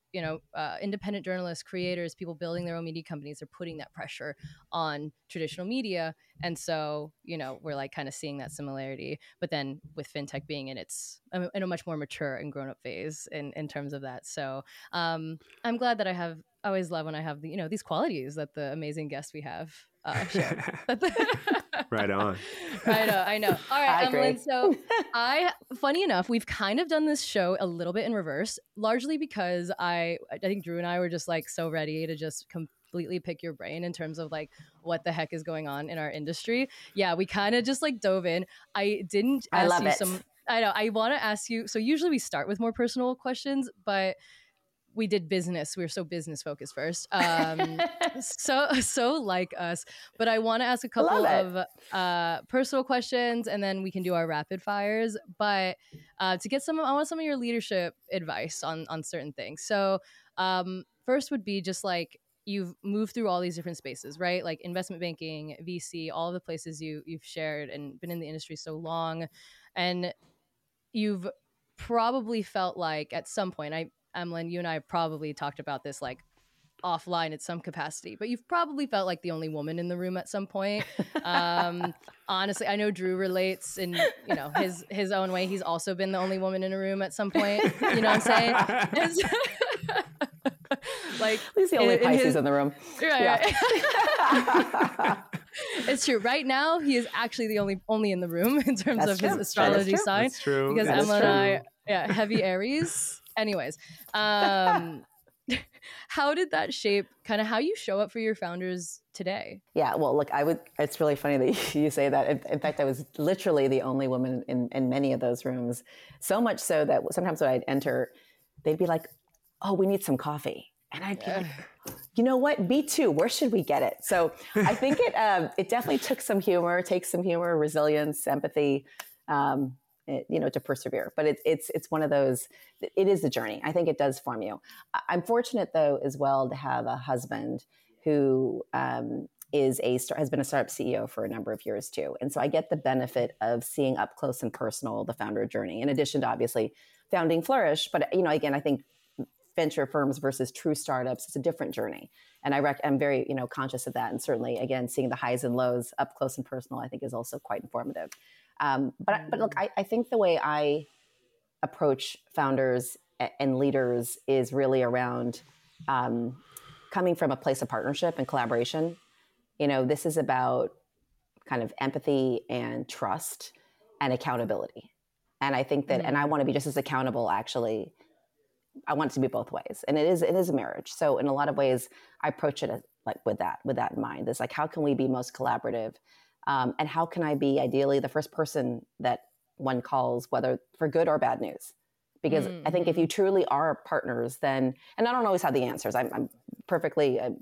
you know, uh, independent journalists, creators, people building their own media companies are putting that pressure on traditional media. And so, you know, we're like kind of seeing that similarity. But then with fintech being in its in a much more mature and grown up phase in, in terms of that. So um, I'm glad that I have, I always love when I have the, you know, these qualities that the amazing guests we have uh, share. Right on. I know, I know. All right, I Emlyn. agree. So I, funny enough, we've kind of done this show a little bit in reverse, largely because I, I think Drew and I were just like so ready to just completely pick your brain in terms of like what the heck is going on in our industry. Yeah, we kind of just like dove in. I didn't ask I love you it. some. I know. I want to ask you. So usually we start with more personal questions, but we did business. We were so business focused first. Um, so, so like us, but I want to ask a couple of uh, personal questions and then we can do our rapid fires, but uh, to get some, I want some of your leadership advice on, on certain things. So um, first would be just like, you've moved through all these different spaces, right? Like investment banking, V C, all of the places you you've shared and been in the industry so long. And you've probably felt like at some point, I, Emlyn, you and I probably talked about this like offline at some capacity, but you've probably felt like the only woman in the room at some point. Um, honestly, I know Drew relates in, you know, his his own way. He's also been the only woman in a room at some point. You know what I'm saying? Like he's the only in, in Pisces his, in the room. Right, Yeah. right. It's true. Right now, he is actually the only only in the room in terms That's of true. his astrology That is true. sign. That's true. Because That is Emma and I, true. yeah, heavy Aries. Anyways, um, how did that shape kind of how you show up for your founders today? Yeah, well, look, I would. It's really funny that you say that. In, in fact, I was literally the only woman in, in many of those rooms. So much so that sometimes when I'd enter, they'd be like, "Oh, we need some coffee," and I'd be like, "You know what? Me too. Where should we get it?" So I think it um, it definitely took some humor, takes some humor, resilience, empathy. Um, It, you know, to persevere. But it's it's it's one of those. It is a journey. I think it does form you. I'm fortunate though as well to have a husband who um, is a has been a startup C E O for a number of years too, and so I get the benefit of seeing up close and personal the founder journey. In addition to obviously founding Flourish, but you know, again, I think venture firms versus true startups, it's a different journey, and I rec- I'm very you know conscious of that. And certainly, again, seeing the highs and lows up close and personal, I think is also quite informative. Um, but but look, I, I think the way I approach founders and leaders is really around um, coming from a place of partnership and collaboration. You know, this is about kind of empathy and trust and accountability. And I think that, mm-hmm. and I want to be just as accountable. Actually, I want it to be both ways. And it is it is a marriage. So in a lot of ways, I approach it as, like with that with that in mind. It's like, how can we be most collaborative? Um, and how can I be ideally the first person that one calls, whether for good or bad news? Because mm-hmm. I think if you truly are partners, then, and I don't always have the answers. I'm, I'm perfectly, uh,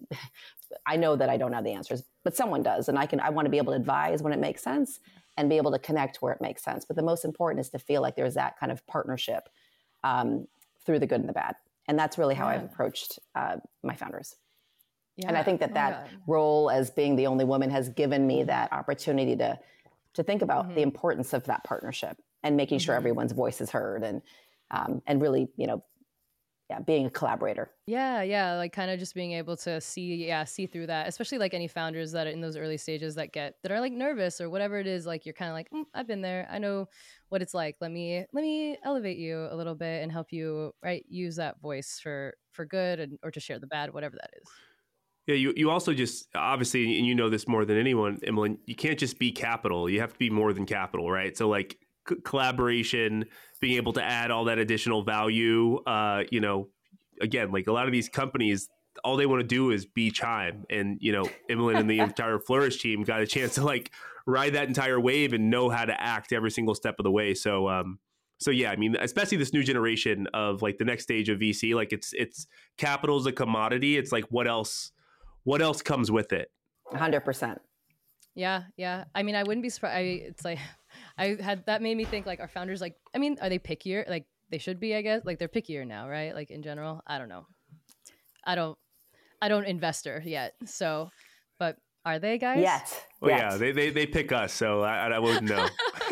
I know that I don't have the answers, but someone does. And I can, I want to be able to advise when it makes sense and be able to connect where it makes sense. But the most important is to feel like there's that kind of partnership um, through the good and the bad. And that's really how yeah. I've approached uh, my founders. Yeah. And I think that that oh, role as being the only woman has given me that opportunity to to think about mm-hmm. the importance of that partnership and making mm-hmm. sure everyone's voice is heard and um, and really, you know, yeah, being a collaborator. Yeah, yeah, like kind of just being able to see, yeah, see through that, especially like any founders that are in those early stages that get that are like nervous or whatever it is. Like you're kind of like, mm, I've been there, I know what it's like. Let me let me elevate you a little bit and help you, right, use that voice for for good and or to share the bad, whatever that is. Yeah, you, you also just, obviously, and you know this more than anyone, Emlyn, you can't just be capital. You have to be more than capital, right? So like c- collaboration, being able to add all that additional value, uh, you know, again, like a lot of these companies, all they want to do is be Chime. And, you know, Emlyn and the entire Flourish team got a chance to like ride that entire wave and know how to act every single step of the way. So, um, So yeah, I mean, especially this new generation of like the next stage of V C, like it's it's capital is a commodity. It's like what else, what else comes with it? A hundred percent. Yeah, yeah. I mean, I wouldn't be surprised. I, it's like I had that made me think like our founders, like I mean, are they pickier? Like they should be, I guess. Like they're pickier now, right? Like in general, I don't know. I don't, I don't investor yet. So, but Are they, guys? Yet. Well, Yet. yeah, they, they they pick us, so I, I wouldn't know.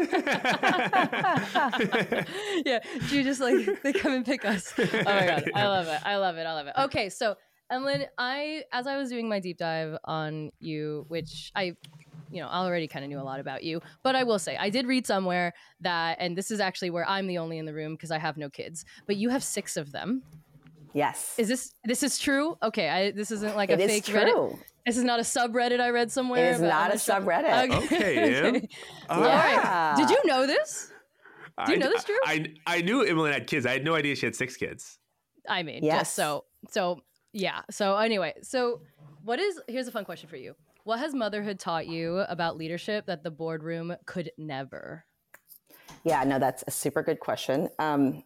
Yeah, you just like they come and pick us. Oh my god, I love it. I love it. I love it. Okay, so Emlyn, I as I was doing my deep dive on you, which I, you know, I already kind of knew a lot about you, but I will say I did read somewhere that, and this is actually where I'm the only in the room because I have no kids, but you have six of them. Yes. Is this this is true? Okay, I this isn't like a It is fake true. Reddit. This is not a subreddit I read somewhere. It is but not I'm a just trying- subreddit. Okay, Em. Okay. All All right. right. Did you know this? Do you I, know this, Drew? I, I knew Emily had kids. I had no idea she had six kids. I mean, Yes. just so so yeah. So anyway, so what is here's a fun question for you. What has motherhood taught you about leadership that the boardroom could never? Yeah, no, that's a super good question. Um,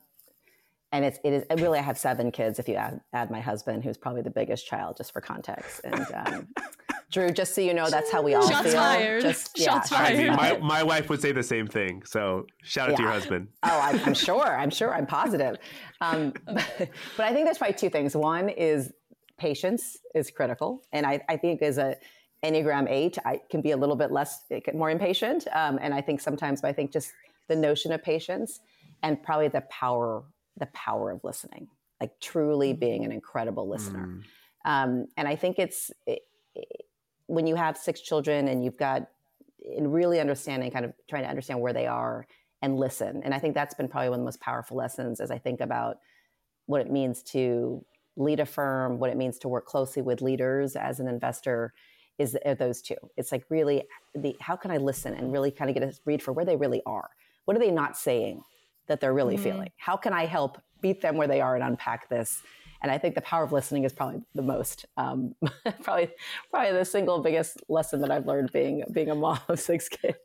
and it's it is really I have seven kids if you add add my husband, who's probably the biggest child, just for context. And um, Drew, just so you know, that's how we all Shots feel. fired. Just, Shots yeah, I mean, fired. my, my wife would say the same thing. So shout out to your Yeah. husband. Oh, I, I'm sure. I'm sure. I'm positive. Um, but, but I think there's probably two things. One is patience is critical, and I, I think as a Enneagram eight, I can be a little bit less, more impatient. Um, and I think sometimes, but I think just the notion of patience and probably the power, the power of listening, like truly being an incredible listener. Mm. Um, and I think it's it, it, when you have six children and you've got, and really understanding, kind of trying to understand where they are and listen. And I think that's been probably one of the most powerful lessons as I think about what it means to lead a firm, what it means to work closely with leaders as an investor, is are those two. It's like really the how can I listen and really kind of get a read for where they really are? What are they not saying that they're really Mhm. feeling? How can I help meet them where they are and unpack this? And I think the power of listening is probably the most, um, probably, probably the single biggest lesson that I've learned being being a mom of six kids.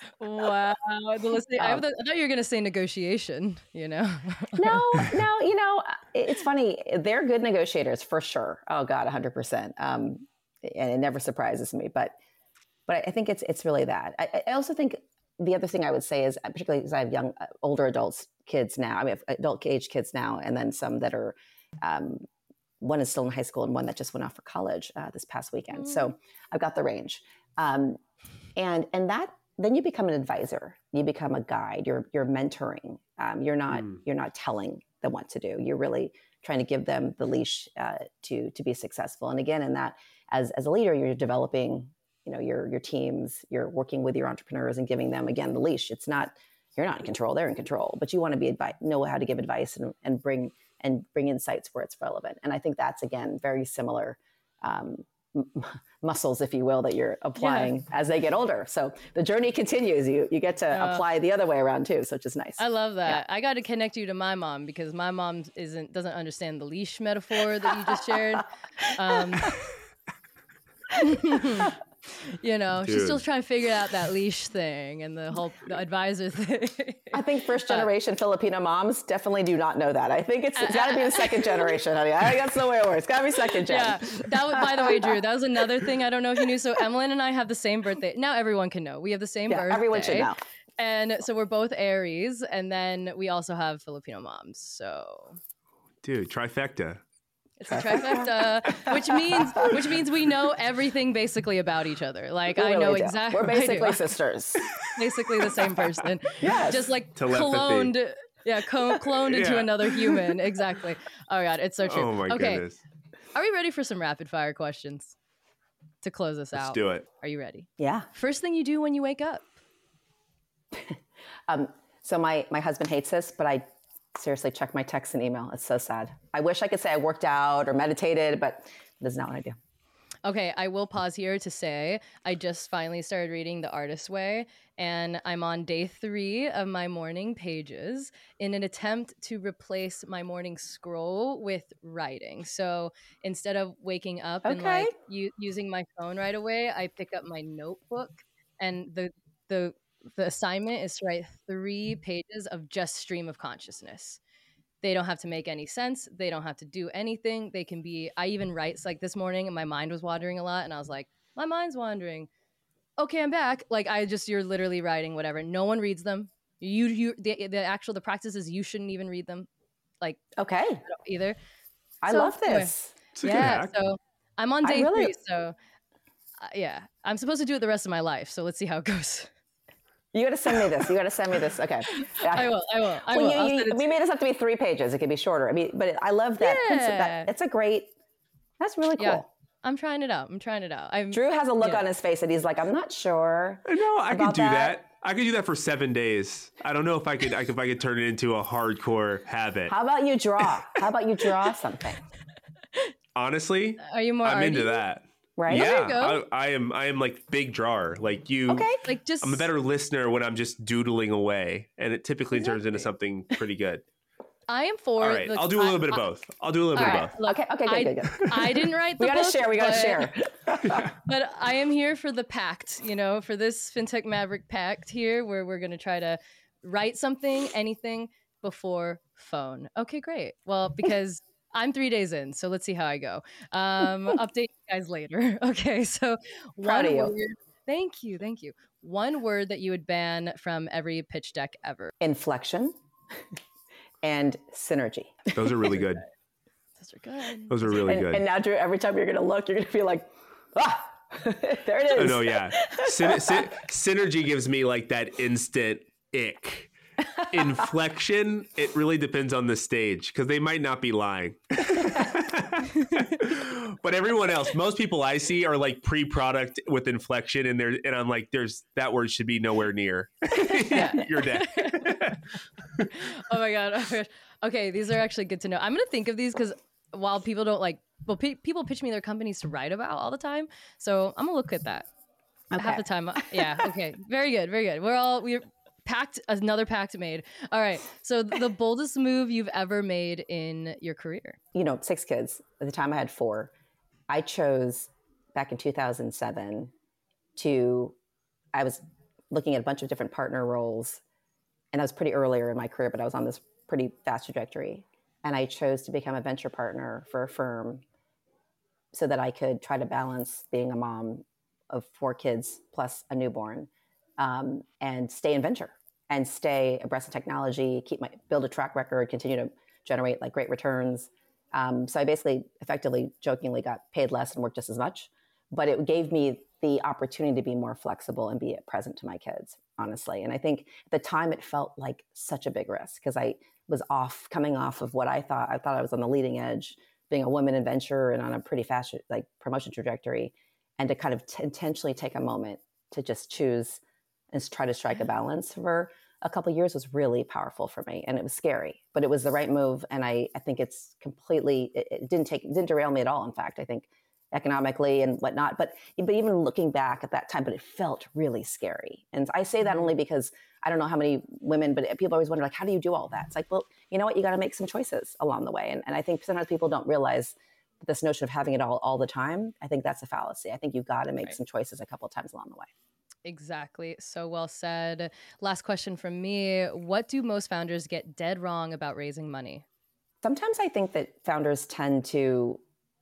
Wow, the listening. I, Um, thought- I thought you were gonna say negotiation. You know. no, no, you know, it's funny. They're good negotiators for sure. Oh God, one hundred percent. Um, and it never surprises me. But, but I think it's it's really that. I, I also think the other thing I would say is, particularly because I have young, uh, older adults kids now. I mean, I have adult age kids now, and then some that are. Um, one is still in high school, and one that just went off for college uh, this past weekend. Mm. So I've got the range, um, and and that then you become an advisor. You become a guide. You're you're mentoring. Um, you're not Mm. you're not telling them what to do. You're really trying to give them the leash uh, to to be successful. And again, in that, as as a leader, you're developing, you know, your your teams. You're working with your entrepreneurs and giving them again the leash. It's not you're not in control; they're in control. But you want to be advi- know how to give advice and and bring and bring insights where it's relevant. And I think that's again very similar. Um, m- muscles, if you will, that you're applying Yeah. as they get older. So the journey continues. You you get to Yeah. apply the other way around too, so which is nice. I love that. I got to connect you to my mom because my mom isn't doesn't understand the leash metaphor that you just shared. Um, you know, she's Dude. still trying to figure out that leash thing and the whole the advisor thing. I think first generation Filipino moms definitely do not know that. I think it's, it's got to be the second generation, honey. I think that's the way it works. It's got to be second gen. Yeah, that was, by the way, Drew, that was another thing I don't know if you knew. So Emlyn and I have the same birthday. Now everyone can know. We have the same Yeah, birthday. everyone should know. And so we're both Aries, and then we also have Filipino moms. So Dude, trifecta. it's a trifecta, which means which means we know everything basically about each other. Like We I really know do. exactly. We're I do. basically sisters. basically the same person. Yes. Just like Telepathy. cloned. Yeah, co- cloned into Yeah. another human. Exactly. Oh god, it's so true. Oh my okay, goodness. are we ready for some rapid fire questions to close us Let's out? do it. Are you ready? Yeah. First thing you do when you wake up. Um, so my my husband hates this, but I seriously check my text and email. It's so sad. I wish I could say I worked out or meditated, but that's not what I do. Okay, I will pause here to say I just finally started reading The Artist's Way, and I'm on day three of my morning pages in an attempt to replace my morning scroll with writing. So instead of waking up and Okay. like u- using my phone right away, I pick up my notebook, and the the the assignment is to write three pages of just stream of consciousness. They don't have to make any sense. They don't have to do anything. They can be, I even write, so like this morning, my mind was wandering a lot, and I was like, my mind's wandering. Okay, I'm back. Like, I just, you're literally writing whatever. No one reads them. You, you, the, the actual, the practice is you shouldn't even read them, like, Okay. either. I So, love anyway. this. It's a good Yeah, hack. so I'm on I day really- three, so uh, yeah. I'm supposed to do it the rest of my life. So let's see how it goes. You got to send me this. You got to send me this. Okay. I will. I will. I well, will. You, you, we made this have to be three pages. It could be shorter. I mean, but I love that. Yeah. that it's a great, that's really cool. Yeah. I'm trying it out. I'm trying it out. I'm, Drew has a look yeah. on his face that he's like, I'm not sure. No, I could do that. that. I could do that for seven days. I don't know if I could, I could if I could turn it into a hardcore habit. How about you draw? How about you draw something? Honestly, are you more I'm arty? into that. Right? There Yeah, you go. I, I am. I am like big drawer. Like you. Okay. Like just. I'm a better listener when I'm just doodling away, and it typically exactly. turns into something pretty good. I am for. All right, the, I'll do a little I, bit of both. I'll do a little bit right, of both. look, okay. Okay. Good. I, good. Good. I didn't write the we gotta book, share. We gotta but, share. But I am here for the pact. You know, for this FinTech Maverick pact here, where we're gonna try to write something, anything before phone. Okay, great. Well, because I'm three days in, so let's see how I go. Um, update you guys later. Okay, so Proud one of you. word. Thank you, thank you. One word that you would ban from every pitch deck ever. Inflection and synergy. Those are really good. Those are good. Those are really and, good. And now, Drew, every time you're gonna look, you're gonna be like, ah, there it is. Oh, no, yeah. Syn- sy- synergy gives me like that instant ick. Inflection, it really depends on the stage because they might not be lying. But everyone else, most people I see are like pre-product with inflection, and they're and I'm like, there's that word should be nowhere near. You're dead. Oh my god. Oh my gosh. Okay, these are actually good to know. I'm gonna think of these because while people don't like, well, pe- people pitch me their companies to write about all the time, so I'm gonna look at that. Okay. Half the time, yeah. Okay, very good, very good. We're all we're. Pact, another pact made. All right. So the boldest move you've ever made in your career? You know, six kids. At the time I had four. I chose back in two thousand seven to, I was looking at a bunch of different partner roles, and I was pretty earlier in my career, but I was on this pretty fast trajectory. And I chose to become a venture partner for a firm so that I could try to balance being a mom of four kids plus a newborn. Um, and stay in venture and stay abreast of technology, keep my build a track record, continue to generate like great returns. Um, so I basically effectively jokingly got paid less and worked just as much, but it gave me the opportunity to be more flexible and be present to my kids, honestly. And I think at the time it felt like such a big risk because I was off coming off of what I thought, I thought I was on the leading edge, being a woman in venture and on a pretty fast like promotion trajectory, and to kind of t- intentionally take a moment to just choose and try to strike a balance for a couple of years was really powerful for me. And it was scary, but it was the right move. And I, I think it's completely, it, it didn't take, it didn't derail me at all. In fact, I think economically and whatnot, but, but even looking back at that time, but it felt really scary. And I say that only because I don't know how many women, but people always wonder, like, how do you do all that? It's like, well, you know what, you got to make some choices along the way. And, and I think sometimes people don't realize this notion of having it all, all the time. I think that's a fallacy. I think you've got to make Right. some choices a couple of times along the way. Exactly. So well said. Last question from me. What do most founders get dead wrong about raising money? Sometimes I think that founders tend to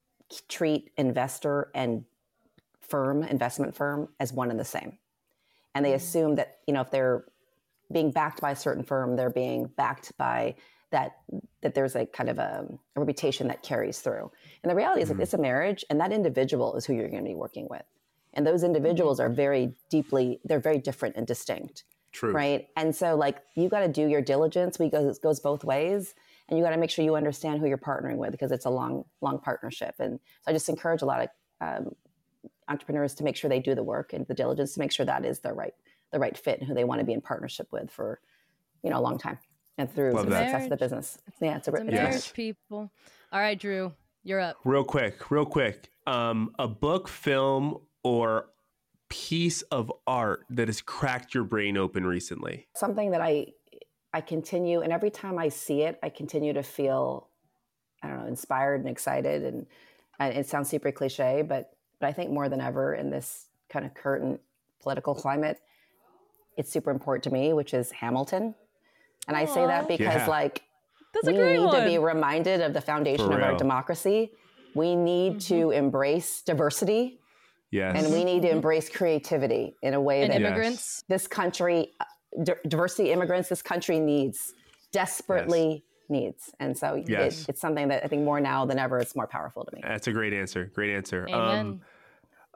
treat investor and firm, investment firm, as one and the same. And they assume that, you know, if they're being backed by a certain firm, they're being backed by that, that there's a kind of a, a reputation that carries through. And the reality is Mm-hmm. that it's a marriage, and that individual is who you're going to be working with. And those individuals are very deeply, they're very different and distinct. True. Right. And so like, you got to do your diligence. We go, it goes both ways. And you got to make sure you understand who you're partnering with, because it's a long, long partnership. And so I just encourage a lot of um, entrepreneurs to make sure they do the work and the diligence to make sure that is the right, the right fit and who they want to be in partnership with for, you know, a long time and through Love the that. success of the business. Yeah. It's a, It's a it's marriage, Yes. people. All right, Drew, you're up. Real quick, real quick. Um, a book, film, or piece of art that has cracked your brain open recently? something that I, I continue, and every time I see it, I continue to feel, I don't know, inspired and excited. And, and it sounds super cliche, but, but I think more than ever in this kind of current political climate, it's super important to me, which is Hamilton. And I say that Aw. because Yeah. like, That's we a great need one. to be reminded of the foundation For of our real. democracy. We need to embrace diversity, Yes. and we need to embrace creativity in a way And that Yes. immigrants. this country, uh, d- diversity immigrants, this country needs, desperately needs. And so it- Yes. it's something that I think more now than ever, it's more powerful to me. That's a great answer. Great answer. Amen. Um,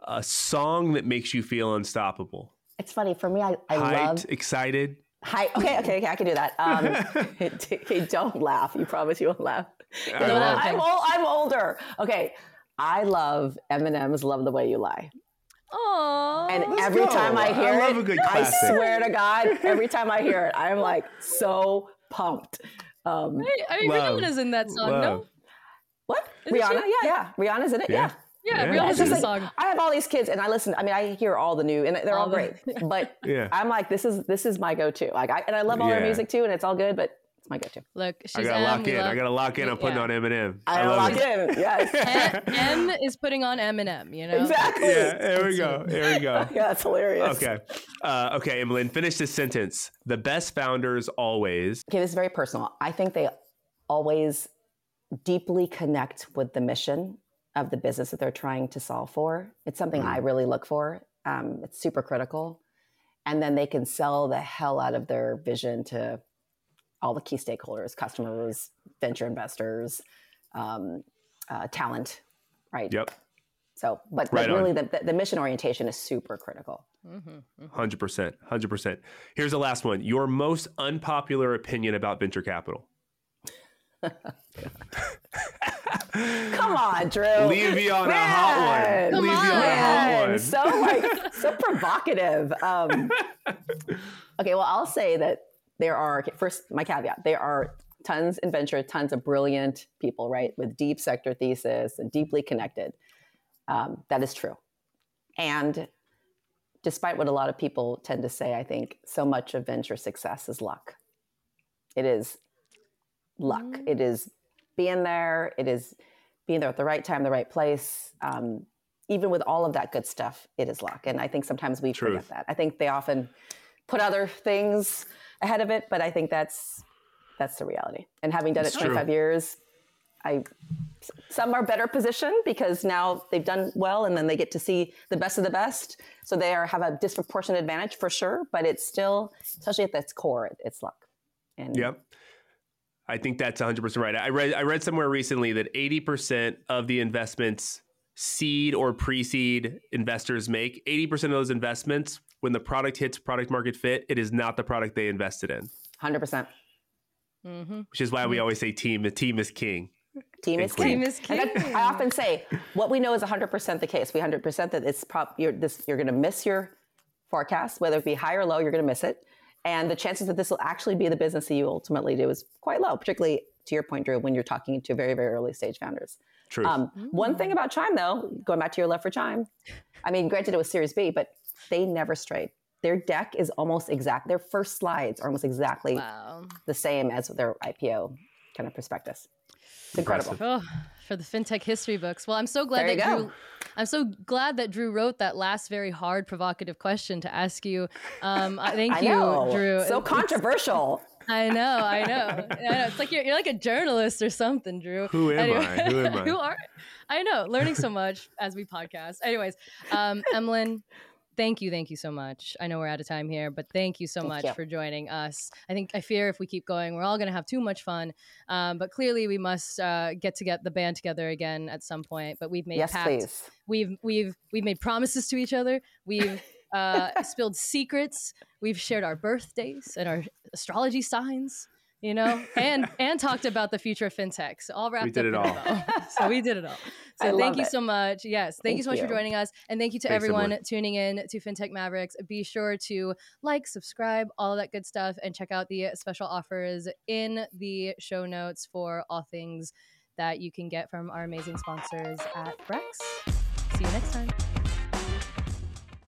a song that makes you feel unstoppable. It's funny for me. I, I Hyped, love excited. Hi. Okay, okay, okay. I can do that. Um, hey, don't laugh. You promise you won't laugh. I won't. I'm, old, I'm older. Okay. I love Eminem's "Love the Way You Lie." Aww. And Let's every go. time I hear I love it, a good I classic. swear to God, every time I hear it, I'm like so pumped. Um, I mean, Love. Rihanna's in that song, Love. no? what? Isn't Rihanna? she? Yeah, yeah. Rihanna's in it. Yeah. Yeah. Yeah, Yeah, Rihanna's It's in just the like, song. I have all these kids, and I listen. I mean, I hear all the new, and they're all, All the- great. But Yeah. I'm like, this is this is my go-to. Like, I, and I love all Yeah. their music too, and it's all good. But it's my go-to. Look, I she's gotta M. lock we in. love- I gotta lock in. I'm putting Yeah. on Eminem. I, love lock it. in. Yes. M, M is putting on Eminem, you know? Exactly. Yeah, there we go. There we go. Yeah, that's hilarious. Okay. Uh, okay, Emmeline, finish this sentence. The best founders always. Okay, this is very personal. I think they always deeply connect with the mission of the business that they're trying to solve for. It's something Mm. I really look for. Um, it's super critical. And then they can sell the hell out of their vision to all the key stakeholders, customers, venture investors, um, uh, talent, right? Yep. So, but, Right but really on. the, the, the mission orientation is super critical. Mm-hmm, mm-hmm. one hundred percent. one hundred percent. Here's the last one. Your most unpopular opinion about venture capital. Come on, Drew. Leave me on a Man. hot one. Come Leave me on a Man, hot one. so like so provocative. Um, okay, well, I'll say that there are okay, first my caveat. There are tons in venture, tons of brilliant people, right, with deep sector thesis and deeply connected. Um, that is true, and despite what a lot of people tend to say, I think so much of venture success is luck. It is luck. Mm. It is being there. It is being there at the right time, the right place. Um, even with all of that good stuff, it is luck. And I think sometimes we Truth. forget that. I think they often put other things ahead of it, but I think that's that's the reality. And having done It's it true. twenty-five years, I some are better positioned because now they've done well, and then they get to see the best of the best. So they are have a disproportionate advantage for sure. But it's still, especially at its core, it, it's luck. And Yep. I think that's one hundred percent right. I read I read somewhere recently that eighty percent of the investments seed or pre-seed investors make, eighty percent of those investments, when the product hits product market fit, it is not the product they invested in, one hundred percent. Mm-hmm. which is why we always say team, the team is king. Team And is queen. king. Team is And that- king. I often say what we know is one hundred percent the case. We one hundred percent that it's prop, you're, this, you're going to miss your forecast, whether it be high or low, you're going to miss it. And the chances that this will actually be the business that you ultimately do is quite low, particularly to your point, Drew, when you're talking to very, very early stage founders. True. Um, one thing about Chime, though, going back to your love for Chime, I mean, granted it was Series B, but they never strayed. Their deck is almost exact. Their first slides are almost exactly Wow. the same as their I P O kind of prospectus. It's incredible. Impressive. Oh, for the fintech history books. Well, I'm so glad There you that go. Drew. I'm so glad that Drew wrote that last very hard, provocative question to ask you. Um, I- thank I you, know. Drew. So It's- controversial. I know, I know. I know. It's like you're, you're like a journalist or something, Drew. Who am Anyway. I? Who am I? Who are? I know. Learning so much as we podcast. Anyways, um, Emmeline, thank you, thank you so much. I know we're out of time here, but thank you so Thank much you. for joining us. I think I fear if we keep going, we're all going to have too much fun. Um, but clearly, we must uh, get to get the band together again at some point. But we've made Yes, pacts. please. We've we've we've made promises to each other. We've uh, spilled secrets. We've shared our birthdays and our astrology signs. You know, and and talked about the future of fintech. So all wrapped did up it in all. a bow. So we did it all. I So love thank you it. so much. Yes, thank, you Thank so much for you. joining us, and thank you to Thanks, everyone Emily. tuning in to FinTech Mavericks. Be sure to like, subscribe, all of that good stuff, and check out the special offers in the show notes for all things that you can get from our amazing sponsors at Brex.